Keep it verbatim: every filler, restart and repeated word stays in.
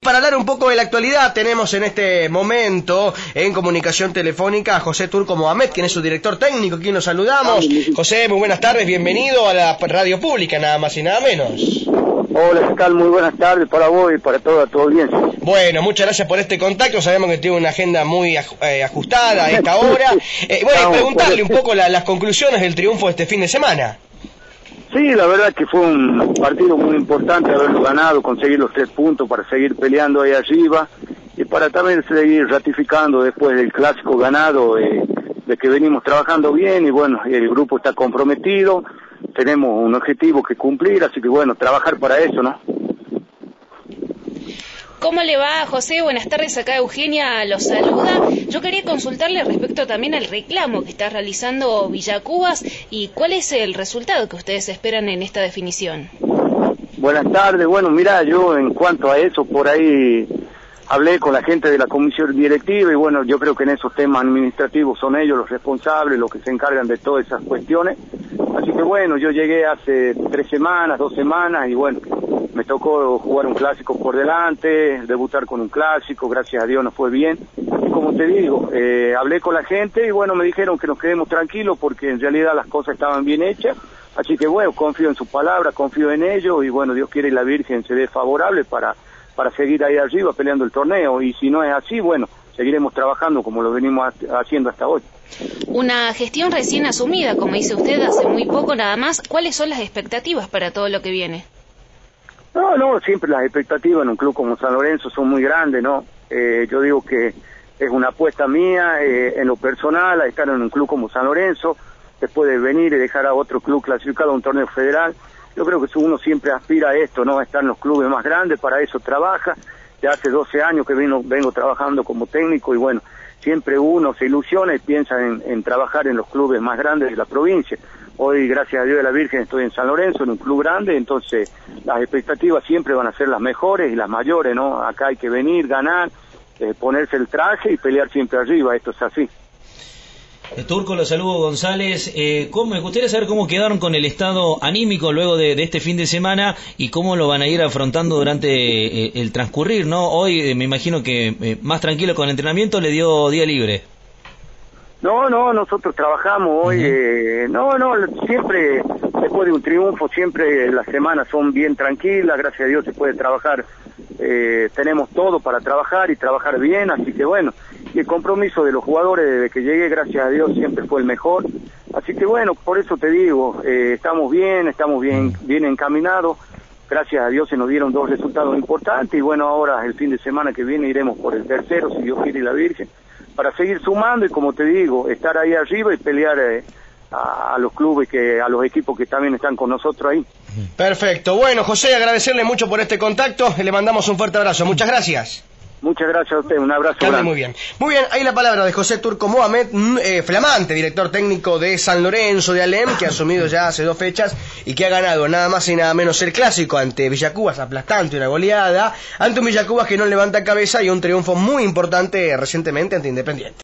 para hablar un poco de la actualidad, tenemos en este momento en comunicación telefónica a José Turco Mohamed, quien es su director técnico, quien lo saludamos. José, muy buenas tardes, bienvenido a la radio pública, nada más y nada menos. Hola, ¿qué tal? Muy buenas tardes para vos y para toda tu audiencia. Bueno, muchas gracias por este contacto, sabemos que tiene una agenda muy eh, ajustada a esta hora. Eh, bueno, y preguntarle un poco la, las conclusiones del triunfo de este fin de semana. Sí, la verdad que fue un partido muy importante haberlo ganado, conseguir los tres puntos para seguir peleando ahí arriba y para también seguir ratificando después del clásico ganado eh, de que venimos trabajando bien y bueno, el grupo está comprometido, tenemos un objetivo que cumplir, así que bueno, trabajar para eso, ¿no? ¿Cómo le va, José? Buenas tardes, acá Eugenia los saluda. Yo quería consultarle respecto también al reclamo que está realizando Villacubas y cuál es el resultado que ustedes esperan en esta definición. Buenas tardes, bueno, mira, yo en cuanto a eso, por ahí hablé con la gente de la comisión directiva y bueno, yo creo que en esos temas administrativos son ellos los responsables, los que se encargan de todas esas cuestiones. Así que bueno, yo llegué hace tres semanas, dos semanas y bueno, me tocó jugar un clásico por delante, debutar con un clásico, gracias a Dios nos fue bien. Y como te digo, eh, hablé con la gente y bueno, me dijeron que nos quedemos tranquilos porque en realidad las cosas estaban bien hechas. Así que bueno, confío en su palabra, confío en ellos y bueno, Dios quiere y la Virgen se dé favorable para, para seguir ahí arriba peleando el torneo. Y si no es así, bueno, seguiremos trabajando como lo venimos haciendo hasta hoy. Una gestión recién asumida, como dice usted, hace muy poco nada más. ¿Cuáles son las expectativas para todo lo que viene? No, no, siempre las expectativas en un club como San Lorenzo son muy grandes, ¿no? Eh, yo digo que es una apuesta mía eh, en lo personal a estar en un club como San Lorenzo, después de venir y dejar a otro club clasificado a un torneo federal. Yo creo que uno siempre aspira a esto, ¿no? A estar en los clubes más grandes, para eso trabaja. Ya hace doce años que vengo, vengo trabajando como técnico y bueno, siempre uno se ilusiona y piensa en, en trabajar en los clubes más grandes de la provincia. Hoy, gracias a Dios de la Virgen, estoy en San Lorenzo, en un club grande, entonces las expectativas siempre van a ser las mejores y las mayores, ¿no? Acá hay que venir, ganar, eh, ponerse el traje y pelear siempre arriba, esto es así. Turco, lo saludo González. Eh, ¿cómo, me gustaría saber cómo quedaron con el estado anímico luego de, de este fin de semana y cómo lo van a ir afrontando durante eh, el transcurrir, ¿no? Hoy eh, me imagino que eh, más tranquilo con el entrenamiento, le dio día libre. No, no, nosotros trabajamos hoy, uh-huh. eh, no, no, siempre, después de un triunfo, siempre las semanas son bien tranquilas, gracias a Dios se puede trabajar, eh, tenemos todo para trabajar y trabajar bien, así que bueno, y el compromiso de los jugadores desde que llegué, gracias a Dios, siempre fue el mejor, así que bueno, por eso te digo, eh, estamos bien, estamos bien, bien encaminados, gracias a Dios se nos dieron dos resultados importantes y bueno, ahora el fin de semana que viene iremos por el tercero, si Dios quiere y la Virgen, para seguir sumando y como te digo, estar ahí arriba y pelear eh, a, a los clubes, que a los equipos que también están con nosotros ahí. Perfecto. Bueno, José, agradecerle mucho por este contacto, le mandamos un fuerte abrazo. Muchas gracias. Muchas gracias a usted, un abrazo grande. Muy bien. Muy bien, ahí la palabra de José Turco Mohamed, eh, flamante director técnico de San Lorenzo de Alem, que ha asumido ya hace dos fechas y que ha ganado nada más y nada menos el clásico ante Villacubas, aplastante, una goleada, ante un Villacubas que no levanta cabeza y un triunfo muy importante recientemente ante Independiente.